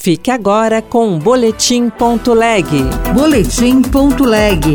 Fique agora com o Boletim.leg. Boletim.leg.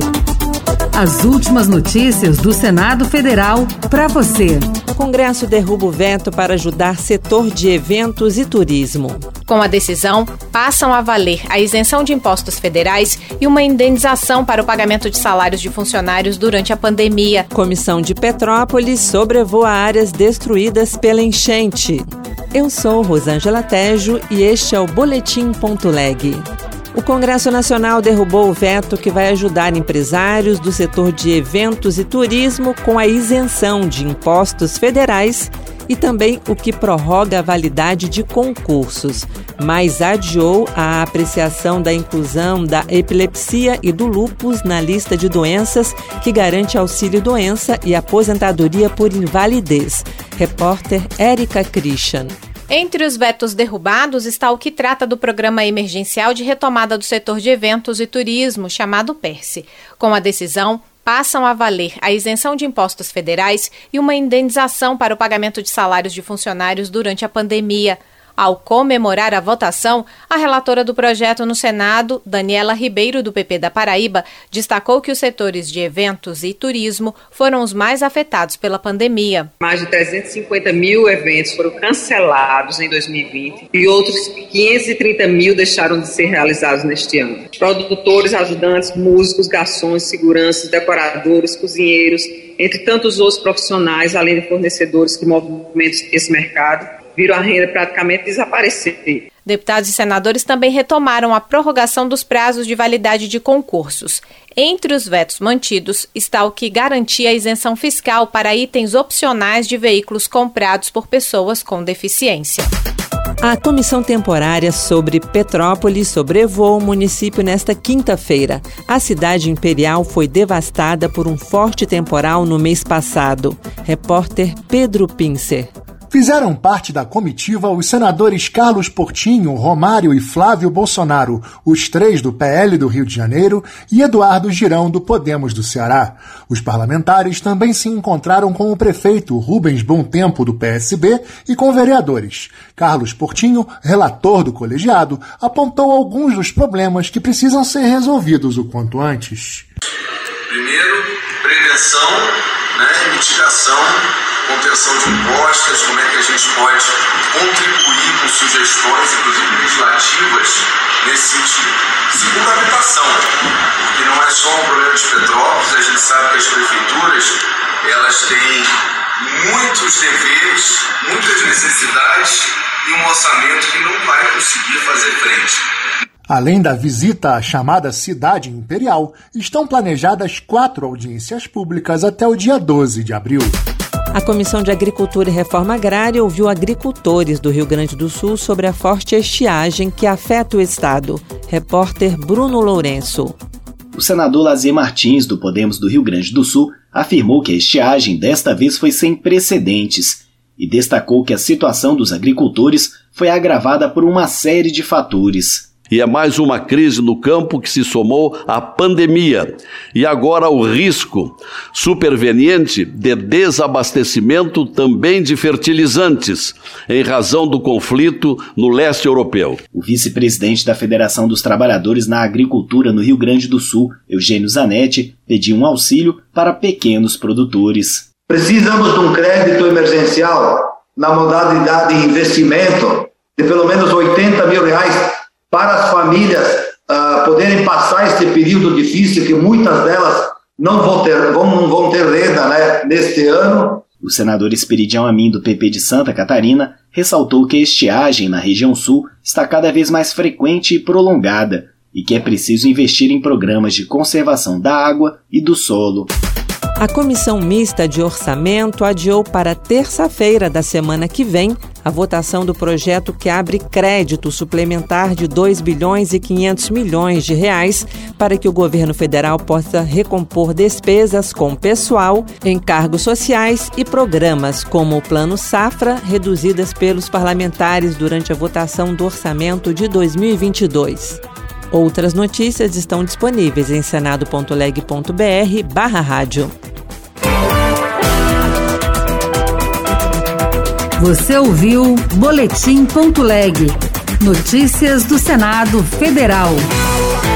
As últimas notícias do Senado Federal para você. O Congresso derruba o veto para ajudar setor de eventos e turismo. Com a decisão, passam a valer a isenção de impostos federais e uma indenização para o pagamento de salários de funcionários durante a pandemia. Comissão de Petrópolis sobrevoa áreas destruídas pela enchente. Eu sou Rosângela Tejo e este é o Boletim.leg. O Congresso Nacional derrubou o veto que vai ajudar empresários do setor de eventos e turismo com a isenção de impostos federais e também o que prorroga a validade de concursos, mas adiou a apreciação da inclusão da epilepsia e do lúpus na lista de doenças que garante auxílio-doença e aposentadoria por invalidez. Repórter Érica Christian. Entre os vetos derrubados está o que trata do Programa Emergencial de Retomada do Setor de Eventos e Turismo, chamado PERSE. Com a decisão, passam a valer a isenção de impostos federais e uma indenização para o pagamento de salários de funcionários durante a pandemia. Ao comemorar a votação, a relatora do projeto no Senado, Daniela Ribeiro, do PP da Paraíba, destacou que os setores de eventos e turismo foram os mais afetados pela pandemia. Mais de 350 mil eventos foram cancelados em 2020 e outros 530 mil deixaram de ser realizados neste ano. Produtores, ajudantes, músicos, garçons, seguranças, decoradores, cozinheiros, entre tantos outros profissionais, além de fornecedores que movimentam esse mercado, viram a renda praticamente desaparecer. Deputados e senadores também retomaram a prorrogação dos prazos de validade de concursos. Entre os vetos mantidos está o que garantia a isenção fiscal para itens opcionais de veículos comprados por pessoas com deficiência. A comissão temporária sobre Petrópolis sobrevoou o município nesta quinta-feira. A cidade imperial foi devastada por um forte temporal no mês passado. Repórter Pedro Pincer. Fizeram parte da comitiva os senadores Carlos Portinho, Romário e Flávio Bolsonaro, os três do PL do Rio de Janeiro, e Eduardo Girão, do Podemos do Ceará. Os parlamentares também se encontraram com o prefeito Rubens Bontempo, do PSB, e com vereadores. Carlos Portinho, relator do colegiado, apontou alguns dos problemas que precisam ser resolvidos o quanto antes. Primeiro, prevenção, mitigação, contenção de impostos, como é que a gente pode contribuir com sugestões, inclusive legislativas, nesse sentido. Segundo, a habitação, porque não é só um problema de Petrópolis, a gente sabe que as prefeituras, elas têm muitos deveres, muitas necessidades e um orçamento que não vai conseguir fazer frente. Além da visita à chamada Cidade Imperial, estão planejadas 4 audiências públicas até o dia 12 de abril. A Comissão de Agricultura e Reforma Agrária ouviu agricultores do Rio Grande do Sul sobre a forte estiagem que afeta o estado. Repórter Bruno Lourenço. O senador Lazier Martins, do Podemos do Rio Grande do Sul, afirmou que a estiagem desta vez foi sem precedentes e destacou que a situação dos agricultores foi agravada por uma série de fatores. E é mais uma crise no campo que se somou à pandemia. E agora o risco superveniente de desabastecimento também de fertilizantes, em razão do conflito no leste europeu. O vice-presidente da Federação dos Trabalhadores na Agricultura no Rio Grande do Sul, Eugênio Zanetti, pediu um auxílio para pequenos produtores. Precisamos de um crédito emergencial na modalidade de investimento de pelo menos R$80 mil para as famílias poderem passar este período difícil, que muitas delas não vão ter renda neste ano. O senador Esperidião Amin, do PP de Santa Catarina, ressaltou que a estiagem na região sul está cada vez mais frequente e prolongada e que é preciso investir em programas de conservação da água e do solo. A Comissão Mista de Orçamento adiou para terça-feira da semana que vem a votação do projeto que abre crédito suplementar de R$2 bilhões e 500 milhões de reais para que o governo federal possa recompor despesas com pessoal, encargos sociais e programas como o Plano Safra, reduzidas pelos parlamentares durante a votação do orçamento de 2022. Outras notícias estão disponíveis em senado.leg.br/rádio. Você ouviu Boletim.leg. Notícias do Senado Federal.